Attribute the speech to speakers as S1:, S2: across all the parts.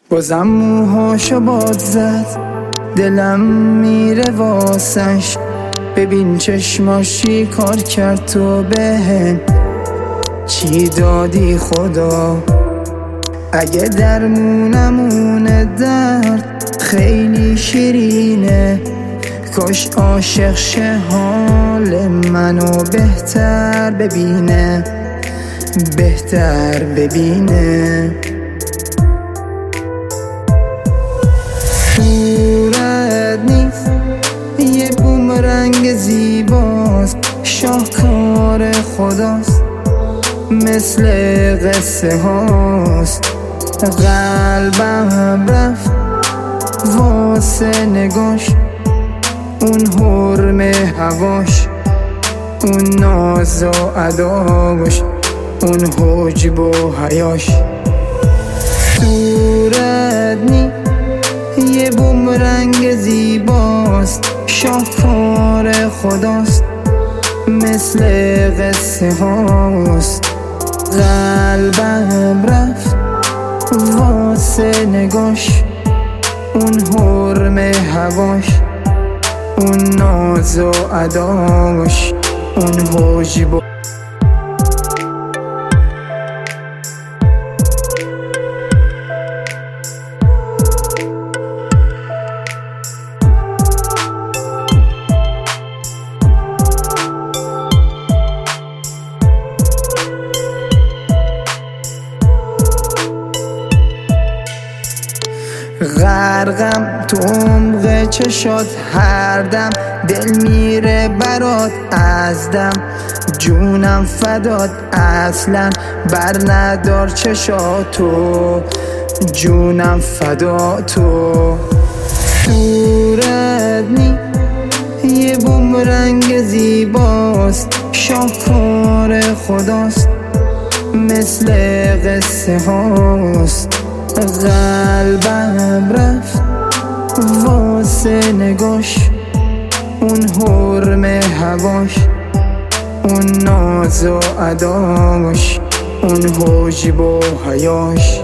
S1: بازم موهاشو باد زد، دلم میره واسش. ببین چشماشی کار کرد، تو بهم چی دادی خدا. اگه درمونمونه درد خیلی شیرینه، کاش عاشق شه حال منو بهتر ببینه، بهتر ببینه. صورت نیست یه بومرنگ زیباست، شاهکار خداست، مثل قصه هاست. قلبم رفت واسه نگاش، اون حرم هواش، اون ناز و اداش، اون حجب و حیاش. صورت نی یه بومرنگ زیباست، شاهکار خداست، مثل قصه هاست. قلبم رفت واسه نگاش، اون حرم هواش، اون ناز و اداش، اون حجب و غرقم تو عمق چشات هر دم، دل میره برات از دم، جونم فدات اصلا بر ندار چشاتو، جونم فدا تو. صورت نی یه بومرنگ زیباست، شاهکار خداست، مثل قصه هاست. قلبم رفت واسه نگاش، اون حرم هواش، اون ناز و اداش، اون حجب و حیاش.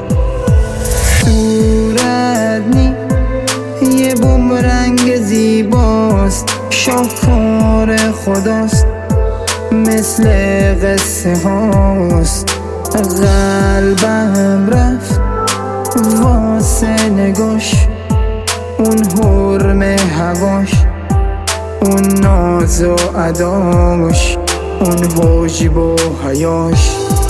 S1: صورت نی یه بومرنگ زیباست، شاهکار خداست، مثل قصه هاست. قلبم رفت واسه نگاش، اون حرم هواش، اون ناز و اداش، اون حجب و حیاش.